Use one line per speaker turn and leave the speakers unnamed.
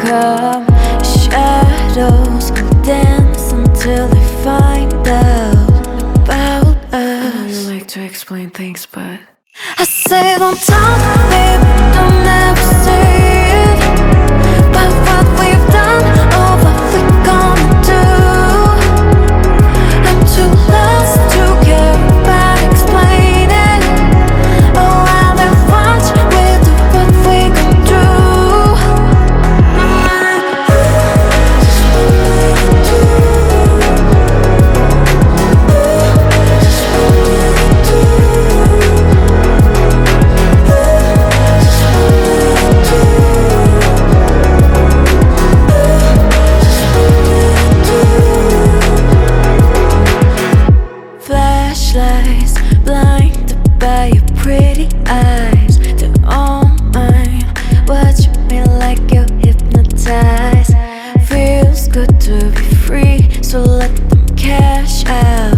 come. Shadows can dance until they find out about us. I know you like to explain things, but I say don't talk, baby, don't ever say it. But what we've done or what we're gonna do, I'm too lost to care about explaining. Oh, while they watch, we'll do what we can do. Flashlights blinded by your pretty eyes. They're all mine. Watch me like you're hypnotized. Feels good to be free, so let them cash out.